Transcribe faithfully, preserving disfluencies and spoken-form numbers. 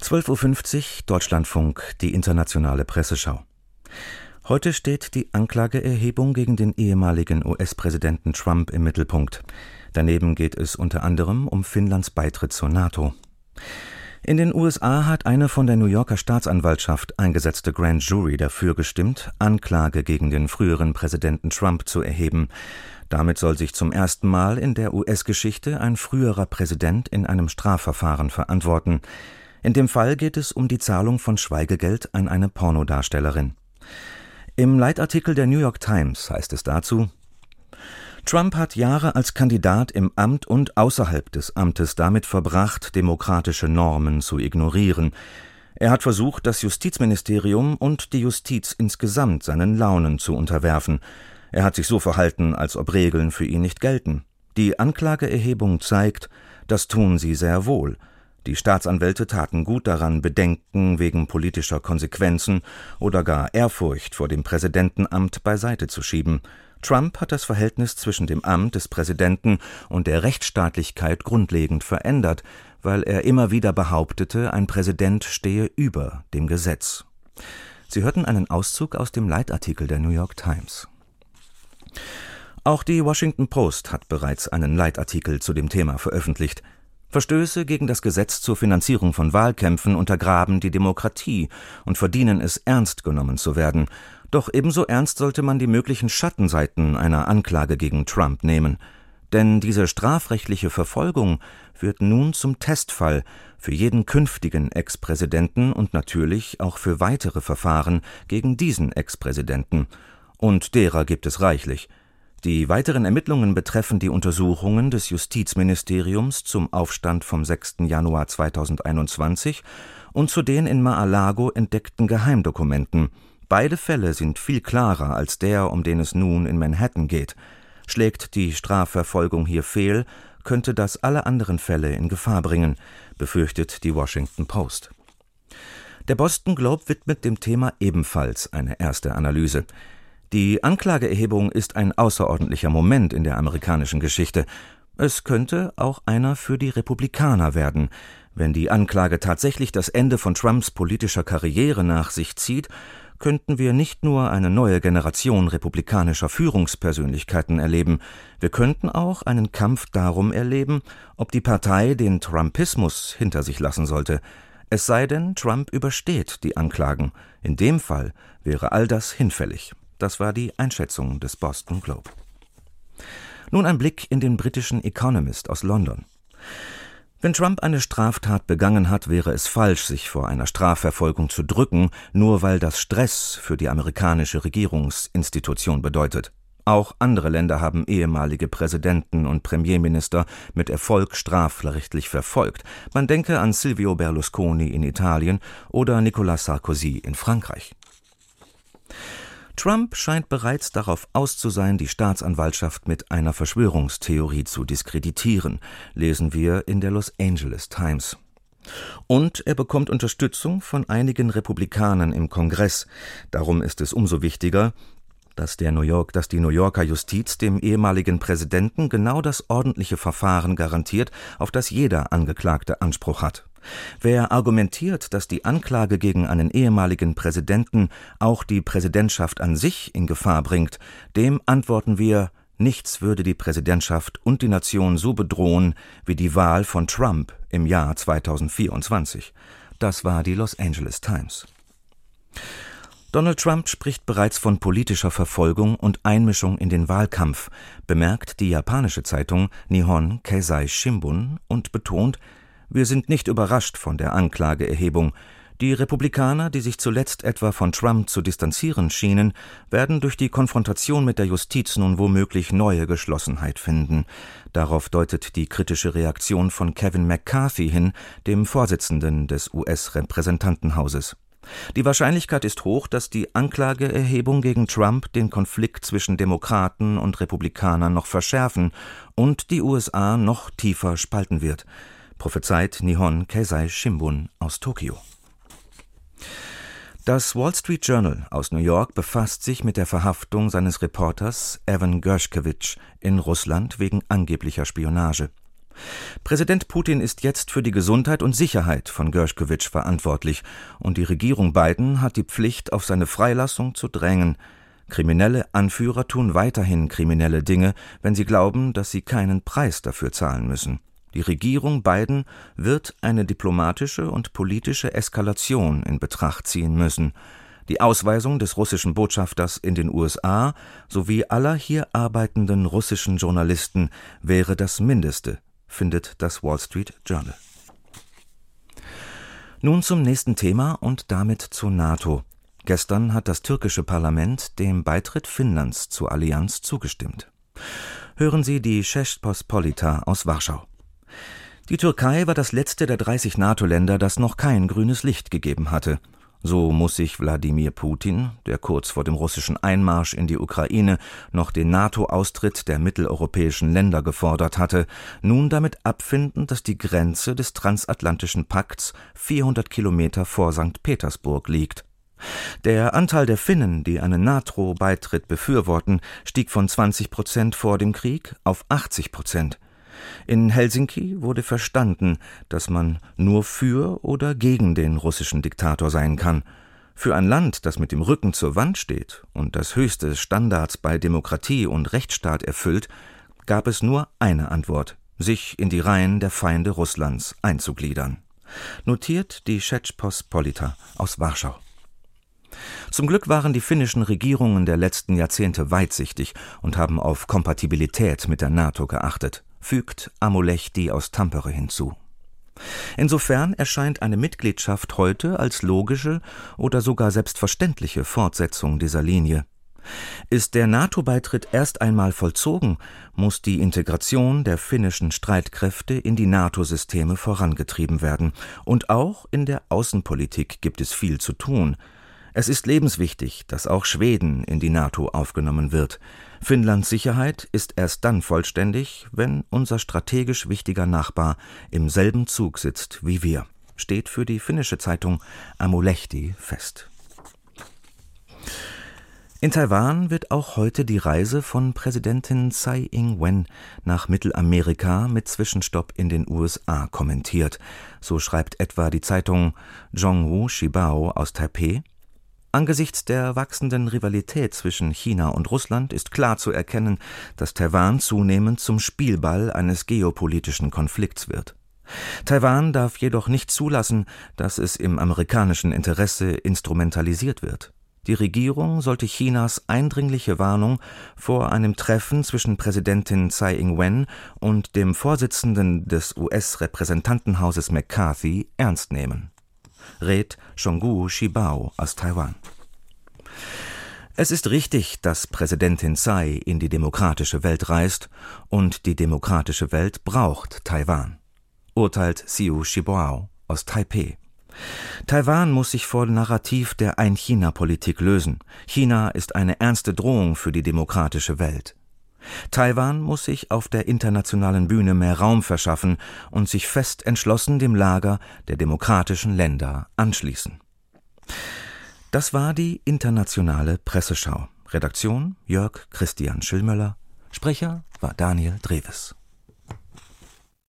zwölf Uhr fünfzig, Deutschlandfunk, die internationale Presseschau. Heute steht die Anklageerhebung gegen den ehemaligen U S-Präsidenten Trump im Mittelpunkt. Daneben geht es unter anderem um Finnlands Beitritt zur NATO. In den U S A hat eine von der New Yorker Staatsanwaltschaft eingesetzte Grand Jury dafür gestimmt, Anklage gegen den früheren Präsidenten Trump zu erheben. Damit soll sich zum ersten Mal in der U S-Geschichte ein früherer Präsident in einem Strafverfahren verantworten. In dem Fall geht es um die Zahlung von Schweigegeld an eine Pornodarstellerin. Im Leitartikel der New York Times heißt es dazu: Trump hat Jahre als Kandidat im Amt und außerhalb des Amtes damit verbracht, demokratische Normen zu ignorieren. Er hat versucht, das Justizministerium und die Justiz insgesamt seinen Launen zu unterwerfen. Er hat sich so verhalten, als ob Regeln für ihn nicht gelten. Die Anklageerhebung zeigt, das tun sie sehr wohl. Die Staatsanwälte taten gut daran, Bedenken wegen politischer Konsequenzen oder gar Ehrfurcht vor dem Präsidentenamt beiseite zu schieben. Trump hat das Verhältnis zwischen dem Amt des Präsidenten und der Rechtsstaatlichkeit grundlegend verändert, weil er immer wieder behauptete, ein Präsident stehe über dem Gesetz. Sie hörten einen Auszug aus dem Leitartikel der New York Times. Auch die Washington Post hat bereits einen Leitartikel zu dem Thema veröffentlicht. Verstöße gegen das Gesetz zur Finanzierung von Wahlkämpfen untergraben die Demokratie und verdienen es, ernst genommen zu werden. Doch ebenso ernst sollte man die möglichen Schattenseiten einer Anklage gegen Trump nehmen. Denn diese strafrechtliche Verfolgung wird nun zum Testfall für jeden künftigen Ex-Präsidenten und natürlich auch für weitere Verfahren gegen diesen Ex-Präsidenten. Und derer gibt es reichlich. Die weiteren Ermittlungen betreffen die Untersuchungen des Justizministeriums zum Aufstand vom sechsten Januar zweitausendeinundzwanzig und zu den in Mar-a-Lago entdeckten Geheimdokumenten. Beide Fälle sind viel klarer als der, um den es nun in Manhattan geht. Schlägt die Strafverfolgung hier fehl, könnte das alle anderen Fälle in Gefahr bringen, befürchtet die Washington Post. Der Boston Globe widmet dem Thema ebenfalls eine erste Analyse. Die Anklageerhebung ist ein außerordentlicher Moment in der amerikanischen Geschichte. Es könnte auch einer für die Republikaner werden. Wenn die Anklage tatsächlich das Ende von Trumps politischer Karriere nach sich zieht, könnten wir nicht nur eine neue Generation republikanischer Führungspersönlichkeiten erleben, wir könnten auch einen Kampf darum erleben, ob die Partei den Trumpismus hinter sich lassen sollte. Es sei denn, Trump übersteht die Anklagen. In dem Fall wäre all das hinfällig. Das war die Einschätzung des Boston Globe. Nun ein Blick in den britischen Economist aus London. Wenn Trump eine Straftat begangen hat, wäre es falsch, sich vor einer Strafverfolgung zu drücken, nur weil das Stress für die amerikanische Regierungsinstitution bedeutet. Auch andere Länder haben ehemalige Präsidenten und Premierminister mit Erfolg strafrechtlich verfolgt. Man denke an Silvio Berlusconi in Italien oder Nicolas Sarkozy in Frankreich. Trump scheint bereits darauf aus zu sein, die Staatsanwaltschaft mit einer Verschwörungstheorie zu diskreditieren, lesen wir in der Los Angeles Times. Und er bekommt Unterstützung von einigen Republikanern im Kongress. Darum ist es umso wichtiger, dass, der New York, dass die New Yorker Justiz dem ehemaligen Präsidenten genau das ordentliche Verfahren garantiert, auf das jeder Angeklagte Anspruch hat. Wer argumentiert, dass die Anklage gegen einen ehemaligen Präsidenten auch die Präsidentschaft an sich in Gefahr bringt, dem antworten wir, nichts würde die Präsidentschaft und die Nation so bedrohen wie die Wahl von Trump im Jahr zweitausendvierundzwanzig. Das war die Los Angeles Times. Donald Trump spricht bereits von politischer Verfolgung und Einmischung in den Wahlkampf, bemerkt die japanische Zeitung Nihon Keizai Shimbun und betont, wir sind nicht überrascht von der Anklageerhebung. Die Republikaner, die sich zuletzt etwa von Trump zu distanzieren schienen, werden durch die Konfrontation mit der Justiz nun womöglich neue Geschlossenheit finden. Darauf deutet die kritische Reaktion von Kevin McCarthy hin, dem Vorsitzenden des U S-Repräsentantenhauses. Die Wahrscheinlichkeit ist hoch, dass die Anklageerhebung gegen Trump den Konflikt zwischen Demokraten und Republikanern noch verschärfen und die U S A noch tiefer spalten wird, prophezeit Nihon Keizai Shimbun aus Tokio. Das Wall Street Journal aus New York befasst sich mit der Verhaftung seines Reporters Evan Gershkovich in Russland wegen angeblicher Spionage. Präsident Putin ist jetzt für die Gesundheit und Sicherheit von Gershkovich verantwortlich, und die Regierung Biden hat die Pflicht, auf seine Freilassung zu drängen. Kriminelle Anführer tun weiterhin kriminelle Dinge, wenn sie glauben, dass sie keinen Preis dafür zahlen müssen. Die Regierung Biden wird eine diplomatische und politische Eskalation in Betracht ziehen müssen. Die Ausweisung des russischen Botschafters in den U S A sowie aller hier arbeitenden russischen Journalisten wäre das Mindeste, findet das Wall Street Journal. Nun zum nächsten Thema und damit zur NATO. Gestern hat das türkische Parlament dem Beitritt Finnlands zur Allianz zugestimmt. Hören Sie die Rzeczpospolita aus Warschau. Die Türkei war das letzte der dreißig NATO-Länder, das noch kein grünes Licht gegeben hatte. So muss sich Wladimir Putin, der kurz vor dem russischen Einmarsch in die Ukraine noch den NATO-Austritt der mitteleuropäischen Länder gefordert hatte, nun damit abfinden, dass die Grenze des transatlantischen Pakts vierhundert Kilometer vor Sankt Petersburg liegt. Der Anteil der Finnen, die einen NATO-Beitritt befürworten, stieg von zwanzig Prozent vor dem Krieg auf achtzig Prozent. In Helsinki wurde verstanden, dass man nur für oder gegen den russischen Diktator sein kann. Für ein Land, das mit dem Rücken zur Wand steht und das höchste Standards bei Demokratie und Rechtsstaat erfüllt, gab es nur eine Antwort: sich in die Reihen der Feinde Russlands einzugliedern. Notiert die Rzeczpospolita aus Warschau. Zum Glück waren die finnischen Regierungen der letzten Jahrzehnte weitsichtig und haben auf Kompatibilität mit der NATO geachtet, fügt Amolehti aus Tampere hinzu. Insofern erscheint eine Mitgliedschaft heute als logische oder sogar selbstverständliche Fortsetzung dieser Linie. Ist der NATO-Beitritt erst einmal vollzogen, muss die Integration der finnischen Streitkräfte in die NATO-Systeme vorangetrieben werden. Und auch in der Außenpolitik gibt es viel zu tun. Es ist lebenswichtig, dass auch Schweden in die NATO aufgenommen wird. Finnlands Sicherheit ist erst dann vollständig, wenn unser strategisch wichtiger Nachbar im selben Zug sitzt wie wir, steht für die finnische Zeitung Amolehti fest. In Taiwan wird auch heute die Reise von Präsidentin Tsai Ing-wen nach Mittelamerika mit Zwischenstopp in den U S A kommentiert. So schreibt etwa die Zeitung Zhonghu Shibao aus Taipeh: Angesichts der wachsenden Rivalität zwischen China und Russland ist klar zu erkennen, dass Taiwan zunehmend zum Spielball eines geopolitischen Konflikts wird. Taiwan darf jedoch nicht zulassen, dass es im amerikanischen Interesse instrumentalisiert wird. Die Regierung sollte Chinas eindringliche Warnung vor einem Treffen zwischen Präsidentin Tsai Ing-wen und dem Vorsitzenden des U S-Repräsentantenhauses McCarthy ernst nehmen. Rät Zhonghu Shibao aus Taiwan. Es ist richtig, dass Präsidentin Tsai in die demokratische Welt reist, und die demokratische Welt braucht Taiwan, urteilt Xiu Shibao aus Taipeh. Taiwan muss sich vom Narrativ der Ein-China-Politik lösen. China ist eine ernste Drohung für die demokratische Welt. Taiwan muss sich auf der internationalen Bühne mehr Raum verschaffen und sich fest entschlossen dem Lager der demokratischen Länder anschließen. Das war die internationale Presseschau. Redaktion Jörg Christian Schillmöller. Sprecher war Daniel Dreves.